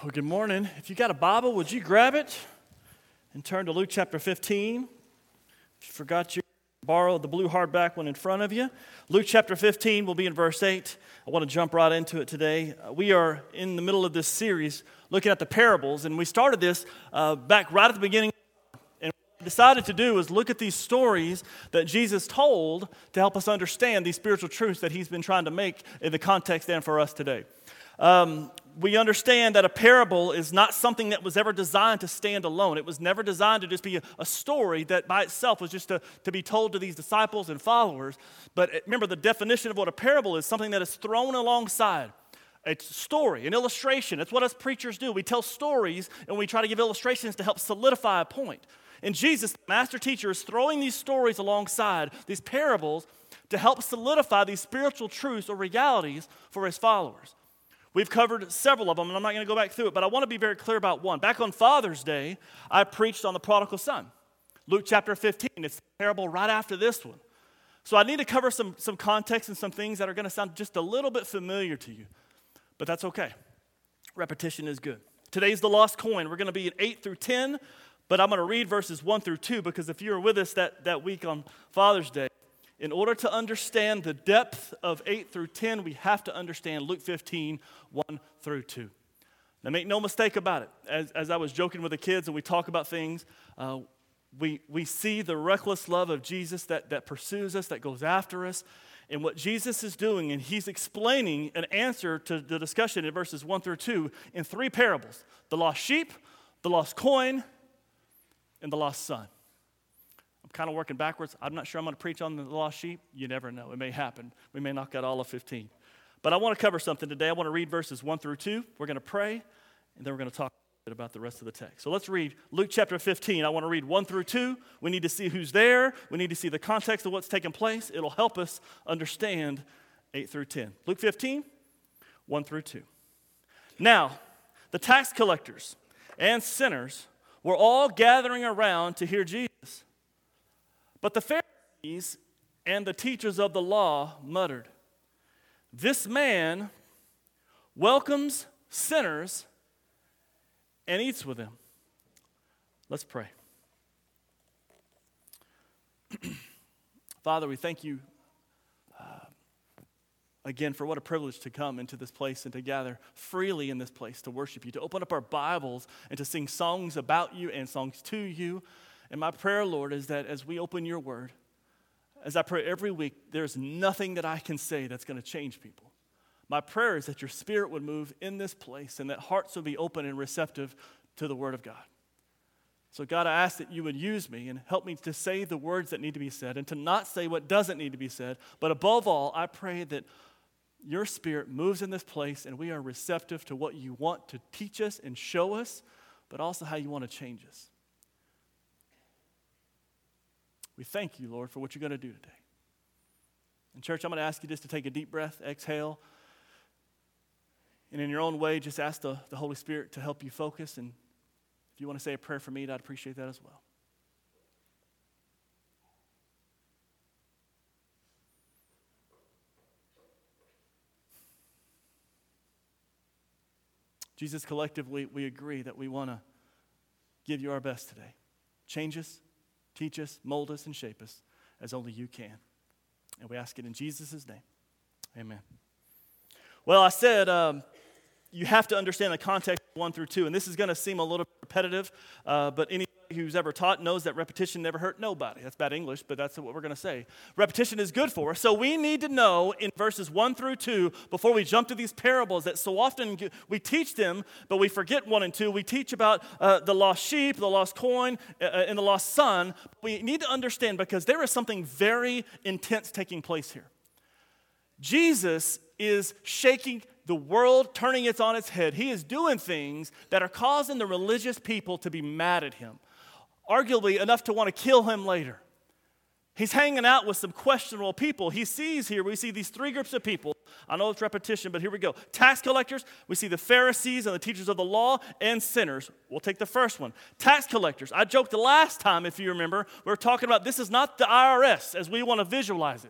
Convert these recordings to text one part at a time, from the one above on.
Well, good morning. If you got a Bible, would you grab it and turn to Luke chapter 15? If you forgot, you borrow the blue hardback one in front of you. Luke chapter 15 will be in verse 8. I want to jump right into it today. We are in the middle of this series looking at the parables, and we started this back right at the beginning. And what we decided to do is look at these stories that Jesus told to help us understand these spiritual truths that he's been trying to make in the context and for us today. We understand that a parable is not something that was ever designed to stand alone. It was never designed to just be a story that by itself was just to be told to these disciples and followers. But remember, the definition of what a parable is something that is thrown alongside. It's a story, an illustration. It's what us preachers do. We tell stories and we try to give illustrations to help solidify a point. And Jesus, the master teacher, is throwing these stories alongside these parables to help solidify these spiritual truths or realities for his followers. We've covered several of them, and I'm not going to go back through it, but I want to be very clear about one. Back on Father's Day, I preached on the prodigal son. Luke chapter 15, it's the parable right after this one. So I need to cover some context and some things that are going to sound just a little bit familiar to you, but that's okay. Repetition is good. Today's the lost coin. We're going to be at 8 through 10, but I'm going to read verses 1 through 2 because if you were with us that week on Father's Day, in order to understand the depth of 8 through 10, we have to understand Luke 15, 1 through 2. Now, make no mistake about it. As I was joking with the kids and we talk about things, we see the reckless love of Jesus that pursues us, that goes after us. And what Jesus is doing, and he's explaining an answer to the discussion in verses 1 through 2 in 3 parables. The lost sheep, the lost coin, and the lost son. Kind of working backwards. I'm not sure I'm going to preach on the lost sheep. You never know. It may happen. We may knock out all of 15. But I want to cover something today. I want to read verses 1 through 2. We're going to pray, and then we're going to talk a bit about the rest of the text. So let's read Luke chapter 15. I want to read 1 through 2. We need to see who's there. We need to see the context of what's taking place. It'll help us understand 8 through 10. Luke 15, 1 through 2. Now, the tax collectors and sinners were all gathering around to hear Jesus. But the Pharisees and the teachers of the law muttered, "This man welcomes sinners and eats with them." Let's pray. Father, we thank you again for what a privilege to come into this place and to gather freely in this place to worship you, to open up our Bibles and to sing songs about you and songs to you. And my prayer, Lord, is that as we open your word, as I pray every week, there's nothing that I can say that's going to change people. My prayer is that your spirit would move in this place and that hearts would be open and receptive to the word of God. So God, I ask that you would use me and help me to say the words that need to be said and to not say what doesn't need to be said. But above all, I pray that your spirit moves in this place and we are receptive to what you want to teach us and show us, but also how you want to change us. We thank you, Lord, for what you're going to do today. And church, I'm going to ask you just to take a deep breath, exhale, and in your own way, just ask the Holy Spirit to help you focus. And if you want to say a prayer for me, I'd appreciate that as well. Jesus, collectively, we agree that we want to give you our best today. Change us. Teach us, mold us, and shape us as only you can. And we ask it in Jesus' name. Amen. Well, I said you have to understand the context of 1 through 2. And this is going to seem a little repetitive, but anybody who's ever taught knows that repetition never hurt nobody. That's bad English, but that's what we're going to say. Repetition is good for us. So we need to know in verses 1 through 2, before we jump to these parables, that so often we teach them, but we forget 1 and 2. We teach about the lost sheep, the lost coin, and the lost son. We need to understand because there is something very intense taking place here. Jesus is shaking the world, turning it on its head. He is doing things that are causing the religious people to be mad at him, arguably enough to want to kill him later. He's hanging out with some questionable people. He sees here, we see these 3 groups of people. I know it's repetition, but here we go. Tax collectors, we see the Pharisees and the teachers of the law, and sinners. We'll take the first one. Tax collectors. I joked the last time, if you remember, we were talking about this is not the IRS as we want to visualize it.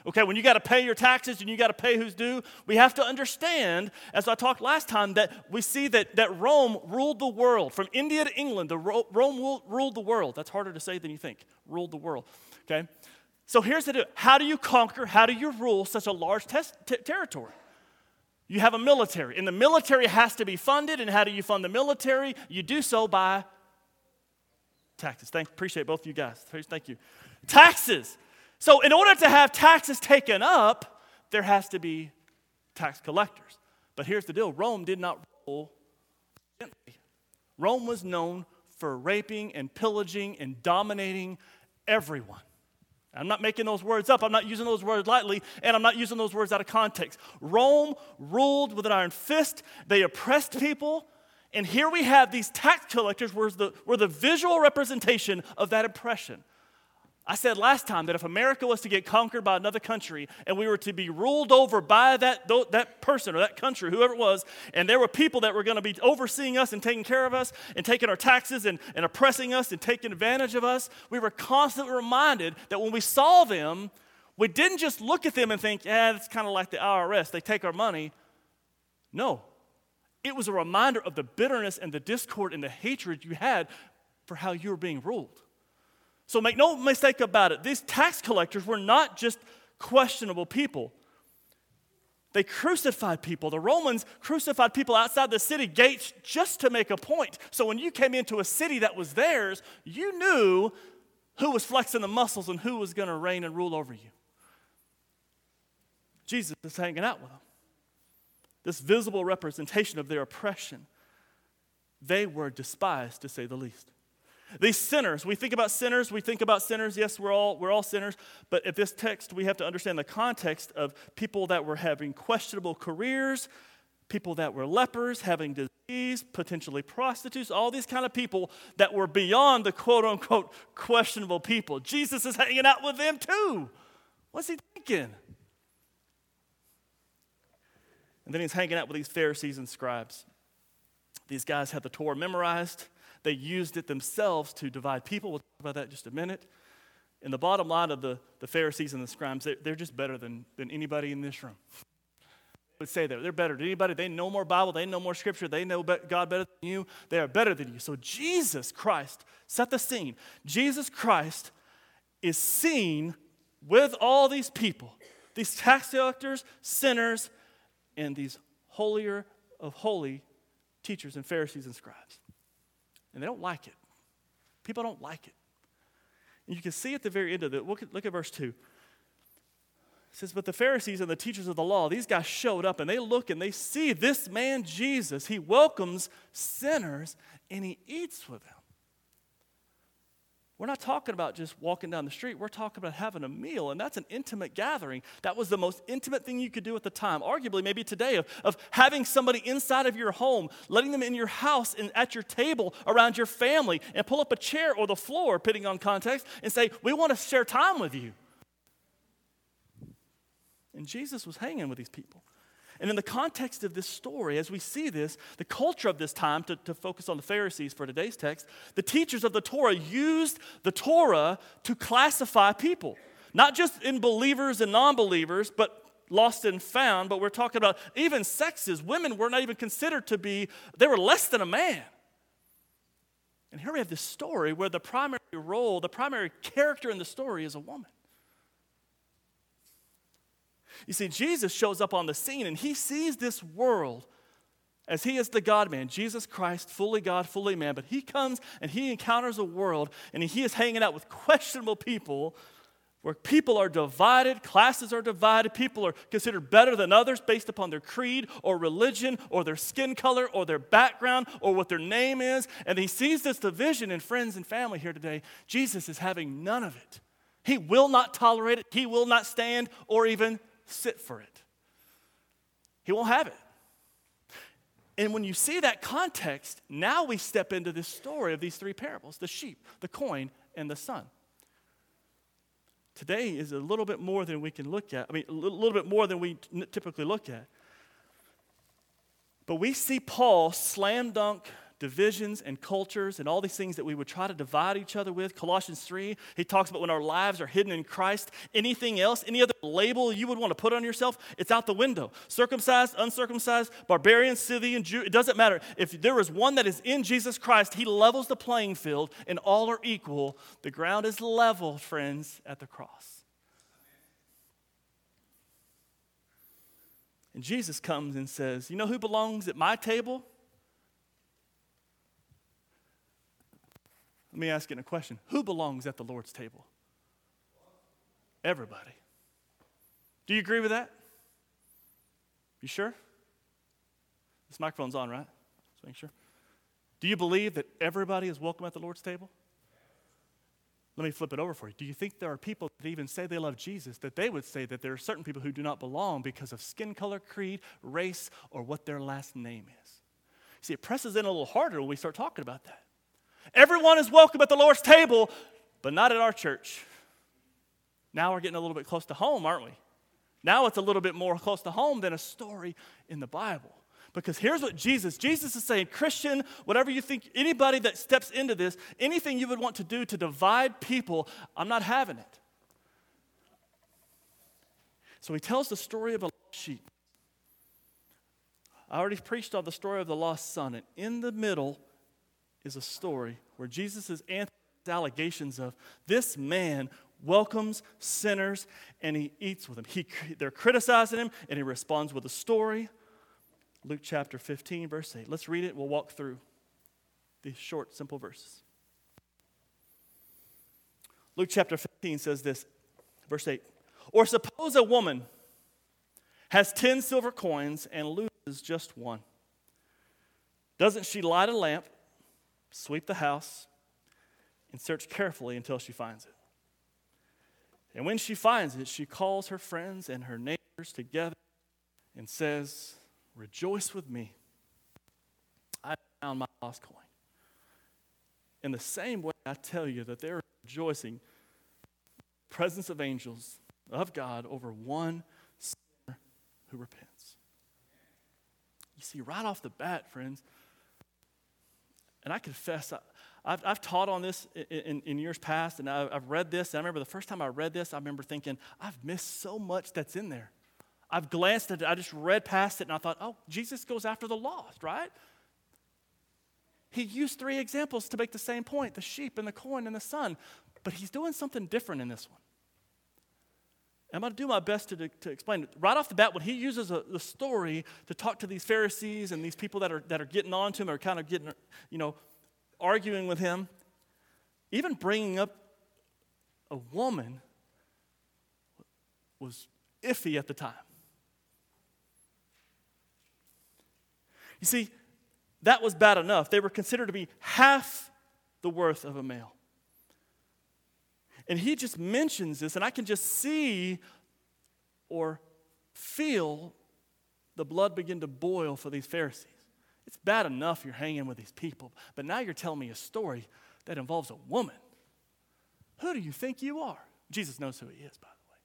Okay, when you got to pay your taxes and you got to pay who's due, we have to understand, as I talked last time, that we see that Rome ruled the world. From India to England, Rome ruled the world. That's harder to say than you think, ruled the world. Okay, so here's the deal. How do you conquer, how do you rule such a large territory? You have a military, and the military has to be funded, and how do you fund the military? You do so by taxes. Appreciate both of you guys. Thank you. Taxes. So in order to have taxes taken up, there has to be tax collectors. But here's the deal. Rome did not rule gently. Rome was known for raping and pillaging and dominating everyone. I'm not making those words up. I'm not using those words lightly, and I'm not using those words out of context. Rome ruled with an iron fist. They oppressed people. And here we have these tax collectors were the visual representation of that oppression. I said last time that if America was to get conquered by another country and we were to be ruled over by that person or that country, whoever it was, and there were people that were going to be overseeing us and taking care of us and taking our taxes and oppressing us and taking advantage of us, we were constantly reminded that when we saw them, we didn't just look at them and think, it's kind of like the IRS, they take our money. No. It was a reminder of the bitterness and the discord and the hatred you had for how you were being ruled. So make no mistake about it, these tax collectors were not just questionable people. They crucified people. The Romans crucified people outside the city gates just to make a point. So when you came into a city that was theirs, you knew who was flexing the muscles and who was going to reign and rule over you. Jesus is hanging out with them. This visible representation of their oppression. They were despised, to say the least. These sinners, we think about sinners, yes, we're all sinners, but at this text we have to understand the context of people that were having questionable careers, people that were lepers, having disease, potentially prostitutes, all these kind of people that were beyond the quote-unquote questionable people. Jesus is hanging out with them too. What's he thinking? And then he's hanging out with these Pharisees and scribes. These guys had the Torah memorized. They used it themselves to divide people. We'll talk about that in just a minute. And the bottom line of the Pharisees and the scribes, they're just better than anybody in this room. I would say that they're better than anybody. They know more Bible. They know more Scripture. They know God better than you. They are better than you. So Jesus Christ, set the scene. Jesus Christ is seen with all these people, these tax collectors, sinners, and these holier of holy teachers and Pharisees and scribes. And they don't like it. People don't like it. And you can see at the very end of it, look at verse 2. It says, but the Pharisees and the teachers of the law, these guys showed up and they look and they see this man Jesus. He welcomes sinners and he eats with them. We're not talking about just walking down the street. We're talking about having a meal, and that's an intimate gathering. That was the most intimate thing you could do at the time, arguably maybe today, of having somebody inside of your home, letting them in your house and at your table around your family, and pull up a chair or the floor, depending on context, and say, we want to share time with you. And Jesus was hanging with these people. And in the context of this story, as we see this, the culture of this time, to focus on the Pharisees for today's text, the teachers of the Torah used the Torah to classify people. Not just in believers and non-believers, but lost and found, but we're talking about even sexes. Women were not even considered to be, they were less than a man. And here we have this story where the primary role, the primary character in the story is a woman. You see, Jesus shows up on the scene and he sees this world as he is the God-man, Jesus Christ, fully God, fully man. But he comes and he encounters a world and he is hanging out with questionable people where people are divided, classes are divided, people are considered better than others based upon their creed or religion or their skin color or their background or what their name is. And he sees this division in friends and family here today. Jesus is having none of it. He will not tolerate it. He will not stand or even sit for it. He won't have it. And when you see that context, now we step into this story of these three parables, the sheep, the coin, and the son. Today is a little bit more than we can look at. A little bit more than we typically look at. But we see Paul slam dunk divisions and cultures and all these things that we would try to divide each other with. Colossians 3, he talks about when our lives are hidden in Christ. Anything else, any other label you would want to put on yourself, it's out the window. Circumcised, uncircumcised, barbarian, Scythian, Jew, it doesn't matter. If there is one that is in Jesus Christ, he levels the playing field and all are equal. The ground is level, friends, at the cross. And Jesus comes and says, you know who belongs at my table? Let me ask you a question. Who belongs at the Lord's table? Everybody. Do you agree with that? You sure? This microphone's on, right? Just make sure. Do you believe that everybody is welcome at the Lord's table? Let me flip it over for you. Do you think there are people that even say they love Jesus, that they would say that there are certain people who do not belong because of skin color, creed, race, or what their last name is? See, it presses in a little harder when we start talking about that. Everyone is welcome at the Lord's table, but not at our church. Now we're getting a little bit close to home, aren't we? Now it's a little bit more close to home than a story in the Bible. Because here's what Jesus is saying, Christian, whatever you think, anybody that steps into this, anything you would want to do to divide people, I'm not having it. So he tells the story of a lost sheep. I already preached on the story of the lost son, and in the middle is a story where Jesus is answering allegations of this man welcomes sinners and he eats with them. They're criticizing him and he responds with a story. Luke chapter 15, verse 8. Let's read it. We'll walk through these short, simple verses. Luke chapter 15 says this, verse 8. Or suppose a woman has 10 silver coins and loses just one. Doesn't she light a lamp, sweep the house, and search carefully until she finds it? And when she finds it, she calls her friends and her neighbors together and says, rejoice with me. I found my lost coin. In the same way, I tell you that there is rejoicing in the presence of angels of God over one sinner who repents. You see, right off the bat, friends, and I confess, I've taught on this in years past, and I've read this, and I remember the first time I read this, I remember thinking, I've missed so much that's in there. I've glanced at it, I just read past it, and I thought, oh, Jesus goes after the lost, right? He used 3 examples to make the same point, the sheep and the coin and the son, but he's doing something different in this one. I'm going to do my best to explain it. Right off the bat, when he uses the story to talk to these Pharisees and these people that are getting on to him or kind of getting, arguing with him, even bringing up a woman was iffy at the time. You see, that was bad enough. They were considered to be half the worth of a male. And he just mentions this, and I can just see or feel the blood begin to boil for these Pharisees. It's bad enough you're hanging with these people, but now you're telling me a story that involves a woman. Who do you think you are? Jesus knows who he is, by the way.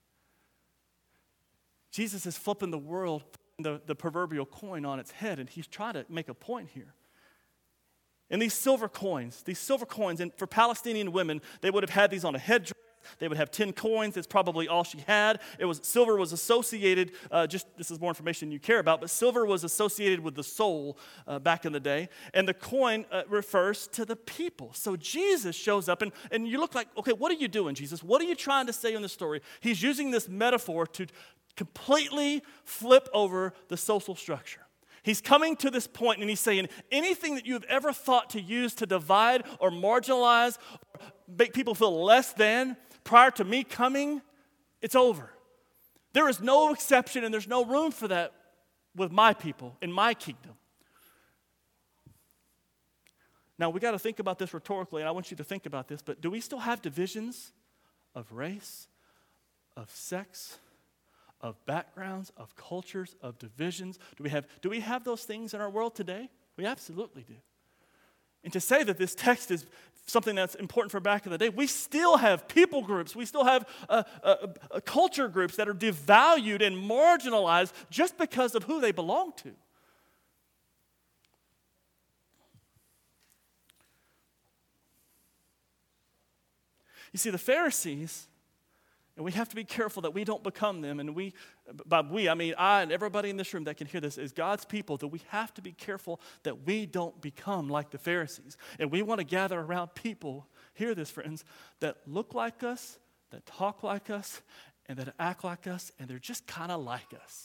Jesus is flipping the world, the proverbial coin on its head, and he's trying to make a point here. And these silver coins, and for Palestinian women, they would have had these on a headdress. They would have 10 coins. That's probably all she had. Silver was associated, this is more information you care about, but silver was associated with the soul back in the day. And the coin refers to the people. So Jesus shows up, and you look like, okay, what are you doing, Jesus? What are you trying to say in the story? He's using this metaphor to completely flip over the social structure. He's coming to this point and he's saying, anything that you have ever thought to use to divide or marginalize or make people feel less than prior to me coming, it's over. There is no exception and there's no room for that with my people in my kingdom. Now, we got to think about this rhetorically, and I want you to think about this, but do we still have divisions of race, of sex, of backgrounds, of cultures, of divisions? Do we have those things in our world today? We absolutely do. And to say that this text is something that's important for back in the day, we still have people groups, we still have culture groups that are devalued and marginalized just because of who they belong to. You see, the Pharisees, and we have to be careful that we don't become them, and by we, I mean I and everybody in this room that can hear this, as God's people, that we have to be careful that we don't become like the Pharisees. And we want to gather around people, hear this, friends, that look like us, that talk like us, and that act like us, and they're just kind of like us.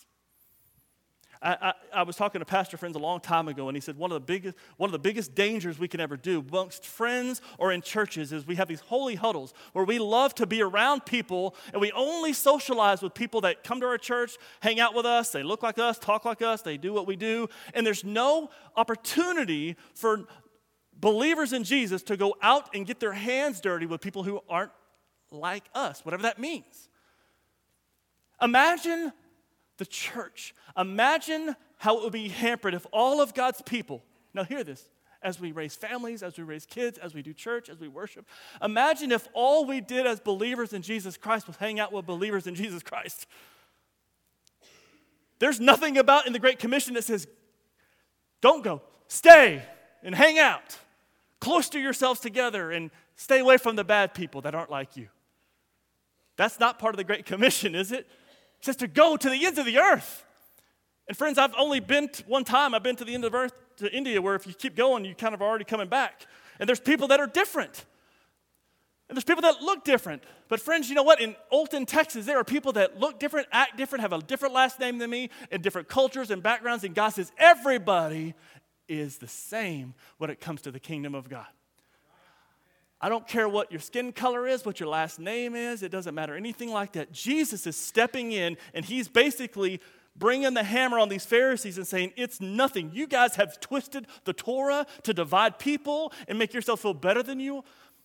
I was talking to pastor friends a long time ago, and he said one of the biggest dangers we can ever do amongst friends or in churches is we have these holy huddles where we love to be around people, and we only socialize with people that come to our church, hang out with us, they look like us, talk like us, they do what we do, and there's no opportunity for believers in Jesus to go out and get their hands dirty with people who aren't like us, whatever that means. Imagine the church. Imagine how it would be hampered if all of God's people, now hear this, as we raise families, as we raise kids, as we do church, as we worship, imagine if all we did as believers in Jesus Christ was hang out with believers in Jesus Christ. There's nothing about in the Great Commission that says, don't go, stay and hang out. Cloister yourselves together and stay away from the bad people that aren't like you. That's not part of the Great Commission, is it? It says to go to the ends of the earth. And friends, I've only been one time. I've been to the end of the earth, to India, where if you keep going, you kind of are already coming back. And there's people that are different. And there's people that look different. But friends, you know what? In Olton, Texas, there are people that look different, act different, have a different last name than me, and different cultures and backgrounds. And God says everybody is the same when it comes to the kingdom of God. I don't care what your skin color is, what your last name is. It doesn't matter anything like that. Jesus is stepping in, and he's basically bringing the hammer on these Pharisees and saying, it's nothing. You guys have twisted the Torah to divide people and make yourself feel better than you.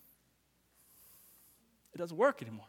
It doesn't work anymore.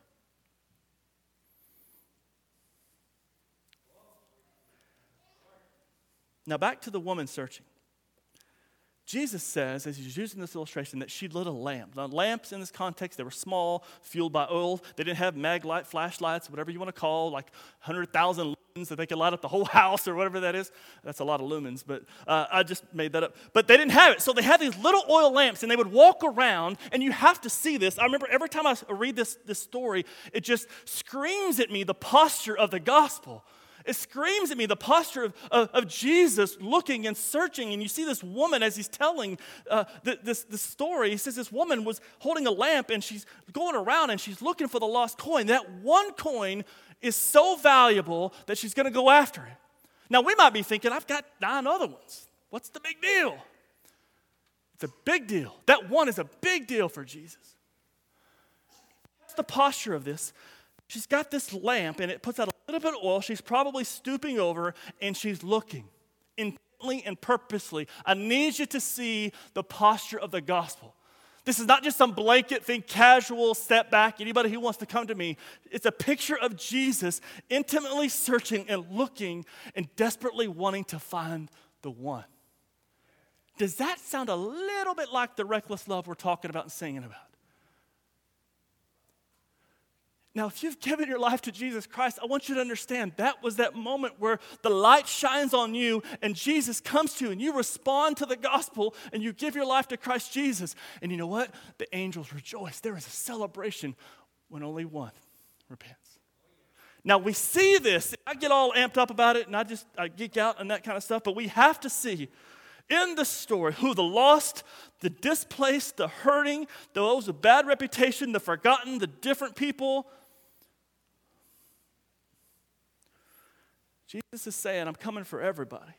Now back to the woman searching. Jesus says, as he's using this illustration, that she lit a lamp. Now, lamps in this context, they were small, fueled by oil. They didn't have mag light, flashlights, whatever you want to call, like 100,000 lumens that they could light up the whole house or whatever that is. That's a lot of lumens, but I just made that up. But they didn't have it. So they had these little oil lamps, and they would walk around, and you have to see this. I remember every time I read this story, it just screams at me the posture of the gospel. It screams at me the posture of Jesus looking and searching. And you see this woman as he's telling this story. He says this woman was holding a lamp and she's going around and she's looking for the lost coin. That one coin is so valuable that she's going to go after it. Now we might be thinking, I've got 9 other ones. What's the big deal? It's a big deal. That one is a big deal for Jesus. That's the posture of this. She's got this lamp, and it puts out a little bit of oil. She's probably stooping over, and she's looking intently and purposely. I need you to see the posture of the gospel. This is not just some blanket thing, casual, step back, anybody who wants to come to me. It's a picture of Jesus intimately searching and looking and desperately wanting to find the one. Does that sound a little bit like the reckless love we're talking about and singing about? Now, if you've given your life to Jesus Christ, I want you to understand that was that moment where the light shines on you and Jesus comes to you and you respond to the gospel and you give your life to Christ Jesus. And you know what? The angels rejoice. There is a celebration when only one repents. Now, we see this. I get all amped up about it and I geek out and that kind of stuff, but we have to see in the story who the lost, the displaced, the hurting, those with bad reputation, the forgotten, the different people. Jesus is saying, I'm coming for everybody.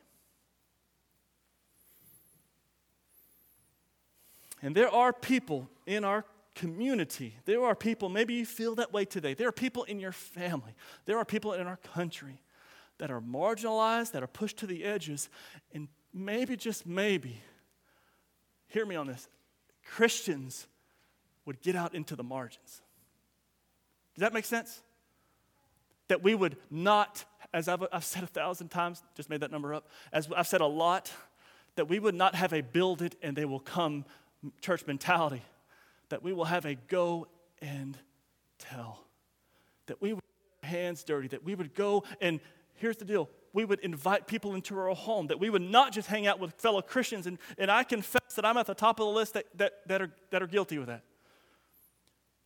And there are people in our community. There are people, maybe you feel that way today. There are people in your family. There are people in our country that are marginalized, that are pushed to the edges. And maybe, just maybe, hear me on this, Christians would get out into the margins. Does that make sense? That we would not, as I've said 1,000 times, just made that number up, as I've said a lot, that we would not have a build it and they will come church mentality. That we will have a go and tell. That we would get our hands dirty. That we would go and, here's the deal, we would invite people into our home. That we would not just hang out with fellow Christians. And I confess that I'm at the top of the list that are guilty with that.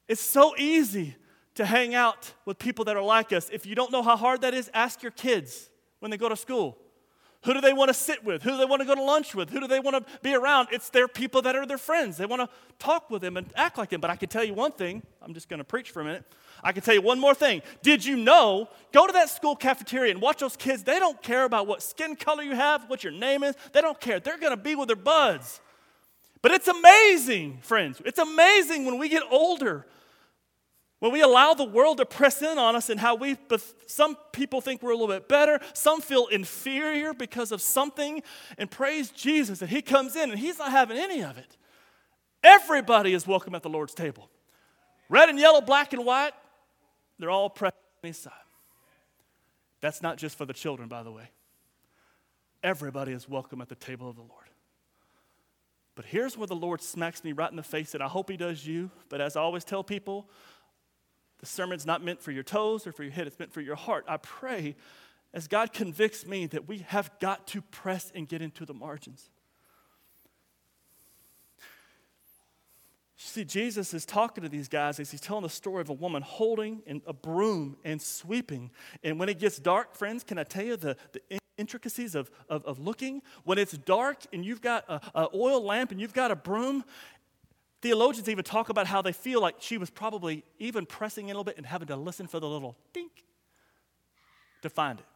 It's so easy to hang out with people that are like us. If you don't know how hard that is, ask your kids when they go to school. Who do they want to sit with? Who do they want to go to lunch with? Who do they want to be around? It's their people that are their friends. They want to talk with them and act like them. But I can tell you one thing. I'm just going to preach for a minute. I can tell you one more thing. Did you know, go to that school cafeteria and watch those kids. They don't care about what skin color you have, what your name is. They don't care. They're going to be with their buds. But it's amazing, friends. It's amazing when we get older, when we allow the world to press in on us and how some people think we're a little bit better, some feel inferior because of something, and praise Jesus that he comes in and he's not having any of it. Everybody is welcome at the Lord's table. Red and yellow, black and white, they're all pressed on his side. That's not just for the children, by the way. Everybody is welcome at the table of the Lord. But here's where the Lord smacks me right in the face, and I hope he does you, but as I always tell people, the sermon's not meant for your toes or for your head. It's meant for your heart. I pray as God convicts me that we have got to press and get into the margins. See, Jesus is talking to these guys as he's telling the story of a woman holding a broom and sweeping. And when it gets dark, friends, can I tell you the intricacies of looking? When it's dark and you've got an oil lamp and you've got a broom, theologians even talk about how they feel like she was probably even pressing in a little bit and having to listen for the little dink to find it.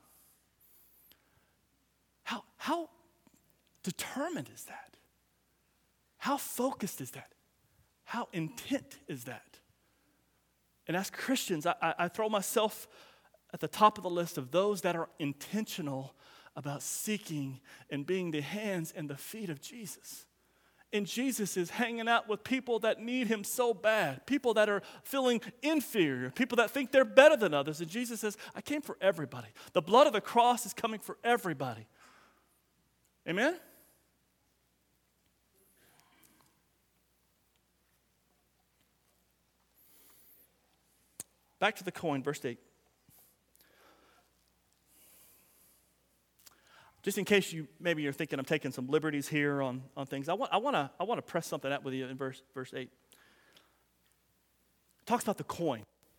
How determined is that? How focused is that? How intent is that? And as Christians, I throw myself at the top of the list of those that are intentional about seeking and being the hands and the feet of Jesus. And Jesus is hanging out with people that need him so bad, people that are feeling inferior, people that think they're better than others. And Jesus says, I came for everybody. The blood of the cross is coming for everybody. Amen? Back to the coin, verse 8. Just in case maybe you're thinking I'm taking some liberties here on things, I want to press something out with you in verse 8. It talks about the coin.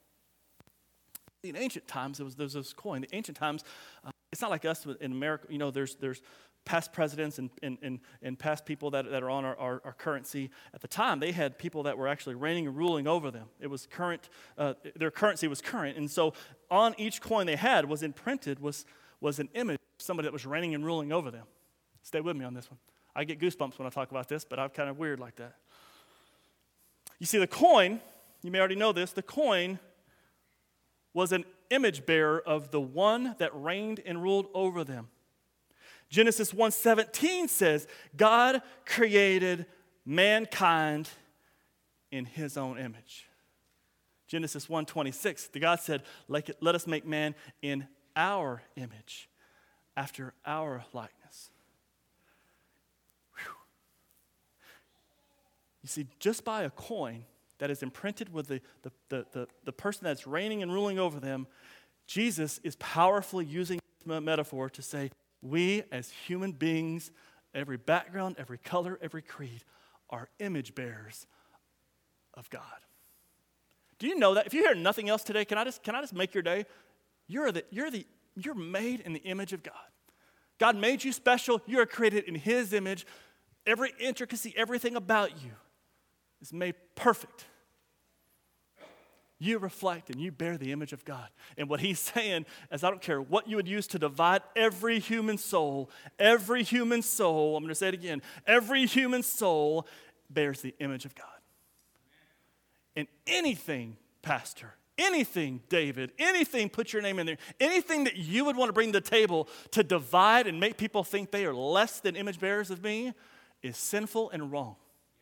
In ancient times, there was this coin. In ancient times, it's not like us in America. You know, there's past presidents and past people that are on our currency. At the time, they had people that were actually reigning and ruling over them. It was current. Their currency was current, and so on each coin they had was imprinted was an image. Somebody that was reigning and ruling over them. Stay with me on this one. I get goosebumps when I talk about this, but I'm kind of weird like that. You see, the coin, you may already know this, the coin was an image bearer of the one that reigned and ruled over them. Genesis 1:17 says, God created mankind in his own image. Genesis 1:26, the God said, let us make man in our image, after our likeness. Whew. You see, just by a coin that is imprinted with the person that's reigning and ruling over them, Jesus is powerfully using this metaphor to say, we as human beings, every background, every color, every creed, are image bearers of God. Do you know that? If you hear nothing else today, can I just make your day? You're made in the image of God. God made you special. You are created in his image. Every intricacy, everything about you is made perfect. You reflect and you bear the image of God. And what he's saying is, I don't care what you would use to divide every human soul, I'm going to say it again, every human soul bears the image of God. And anything, Pastor, anything, David, anything, put your name in there, anything that you would want to bring to the table to divide and make people think they are less than image bearers of me is sinful and wrong.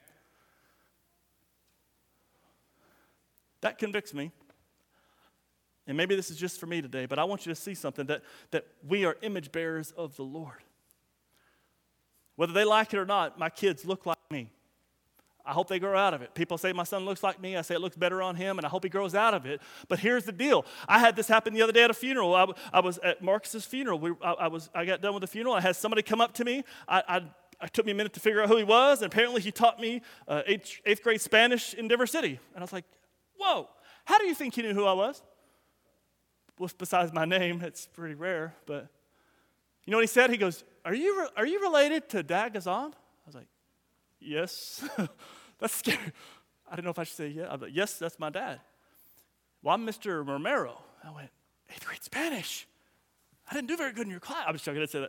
That convicts me. And maybe this is just for me today, but I want you to see something, that we are image bearers of the Lord. Whether they like it or not, my kids look like me. I hope they grow out of it. People say my son looks like me. I say it looks better on him, and I hope he grows out of it. But here's the deal. I had this happen the other day at a funeral. I was at Marcus's funeral. I got done with the funeral. I had somebody come up to me. It took me a minute to figure out who he was, and apparently he taught me eighth grade Spanish in Denver City. And I was like, whoa, how do you think he knew who I was? Well, besides my name, it's pretty rare, but you know what he said? He goes, are you related to Dad Gazan? I was like, yes. That's scary. I didn't know if I should say yeah. I was like, yes, that's my dad. Well, I'm Mr. Romero. I went, 8th grade Spanish. I didn't do very good in your class. I was joking, I said that.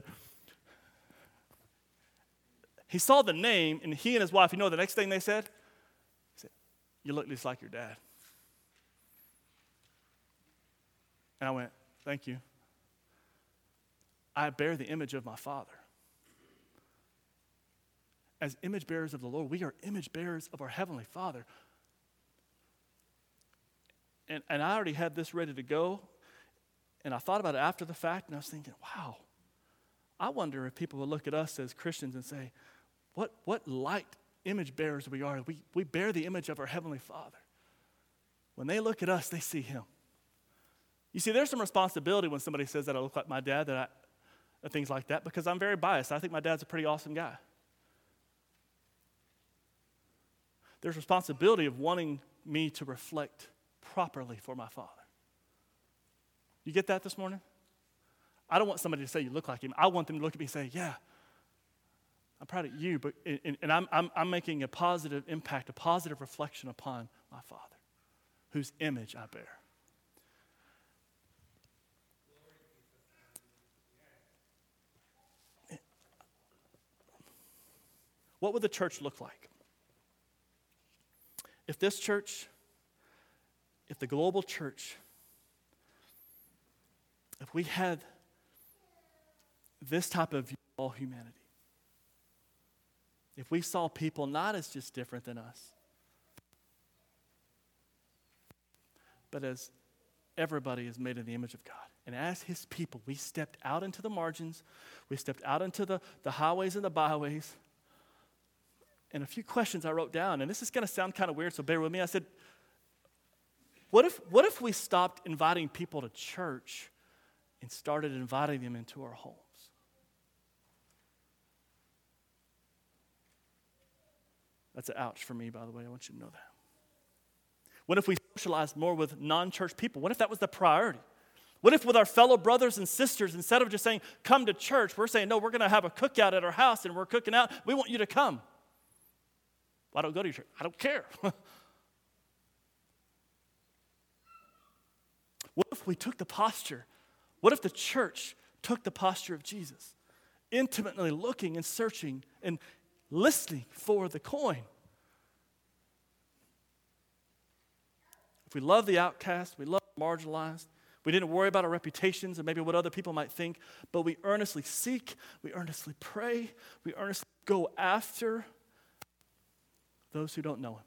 He saw the name, and he and his wife, you know the next thing they said? He said, you look just like your dad. And I went, thank you. I bear the image of my Father. As image bearers of the Lord, we are image bearers of our Heavenly Father. And I already had this ready to go, and I thought about it after the fact, and I was thinking, wow, I wonder if people will look at us as Christians and say, what light image bearers we are. We bear the image of our Heavenly Father. When they look at us, they see Him. You see, there's some responsibility when somebody says that I look like my dad, things like that, because I'm very biased. I think my dad's a pretty awesome guy. There's responsibility of wanting me to reflect properly for my Father. You get that this morning? I don't want somebody to say you look like him. I want them to look at me and say, yeah, I'm proud of you, but and I'm making a positive impact, a positive reflection upon my Father, whose image I bear. What would the church look like? If this church, if the global church, if we had this type of view of all humanity, if we saw people not as just different than us, but as everybody is made in the image of God. And as His people, we stepped out into the margins, we stepped out into the highways and the byways. And a few questions I wrote down, and this is going to sound kind of weird, so bear with me. I said, what if we stopped inviting people to church and started inviting them into our homes? That's an ouch for me, by the way. I want you to know that. What if we socialized more with non-church people? What if that was the priority? What if with our fellow brothers and sisters, instead of just saying, come to church, we're saying, no, we're going to have a cookout at our house and we're cooking out. We want you to come. Well, I don't go to your church. I don't care. What if we took the posture? What if the church took the posture of Jesus, intimately looking and searching and listening for the coin? If we love the outcast, we love the marginalized, we didn't worry about our reputations and maybe what other people might think, but we earnestly seek, we earnestly pray, we earnestly go after those who don't know Him.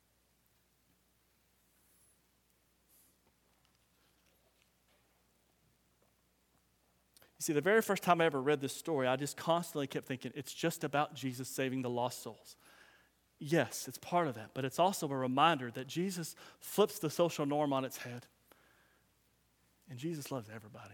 You see, the very first time I ever read this story, I just constantly kept thinking, it's just about Jesus saving the lost souls. Yes, it's part of that, but it's also a reminder that Jesus flips the social norm on its head. And Jesus loves everybody.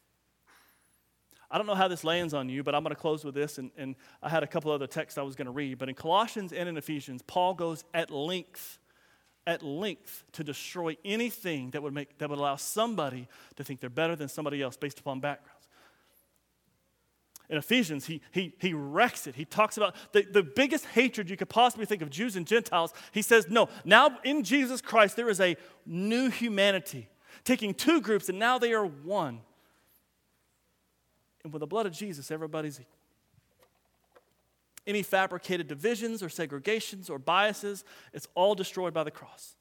I don't know how this lands on you, but I'm going to close with this, and I had a couple other texts I was going to read, but in Colossians and in Ephesians, Paul goes at length to destroy anything that would allow somebody to think they're better than somebody else based upon backgrounds. In Ephesians, he wrecks it. He talks about the biggest hatred you could possibly think of Jews and Gentiles. He says, no, now in Jesus Christ there is a new humanity, taking two groups and now they are one. And with the blood of Jesus, everybody's equal. Any fabricated divisions or segregations or biases, it's all destroyed by the cross.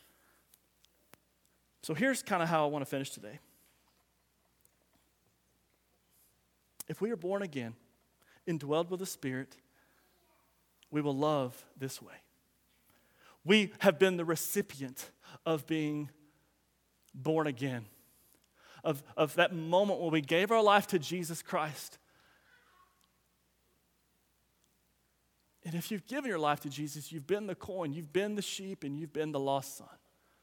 So here's kind of how I want to finish today. If we are born again, indwelled with the Spirit, we will love this way. We have been the recipient of being born again, of that moment when we gave our life to Jesus Christ. And if you've given your life to Jesus, you've been the coin, you've been the sheep, and you've been the lost son.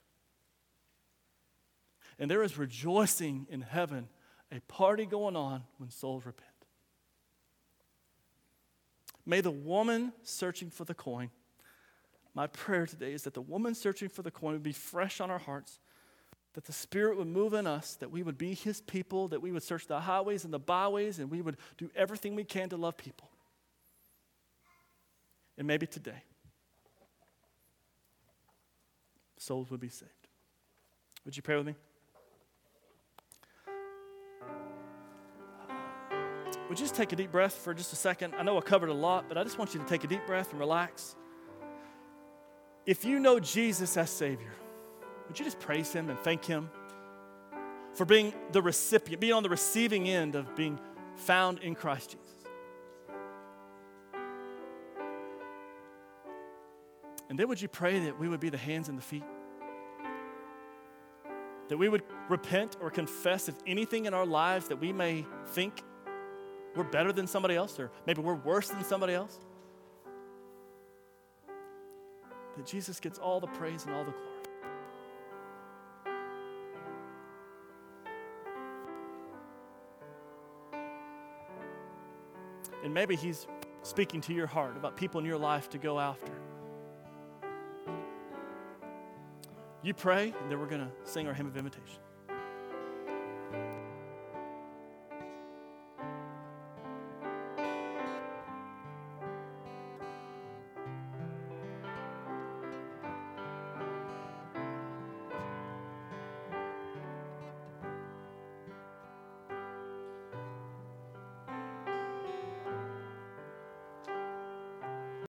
And there is rejoicing in heaven, a party going on when souls repent. May the woman searching for the coin My prayer today is that the woman searching for the coin would be fresh on our hearts, that the Spirit would move in us, that we would be His people, that we would search the highways and the byways, and we would do everything we can to love people. And maybe today, souls would be saved. Would you pray with me? Would you just take a deep breath for just a second? I know I covered a lot, but I just want you to take a deep breath and relax. If you know Jesus as Savior, would you just praise Him and thank Him for being the recipient, being on the receiving end of being found in Christ Jesus? And then would you pray that we would be the hands and the feet? That we would repent or confess of anything in our lives that we may think we're better than somebody else, or maybe we're worse than somebody else. That Jesus gets all the praise and all the glory. And maybe He's speaking to your heart about people in your life to go after. You pray, and then we're going to sing our hymn of invitation.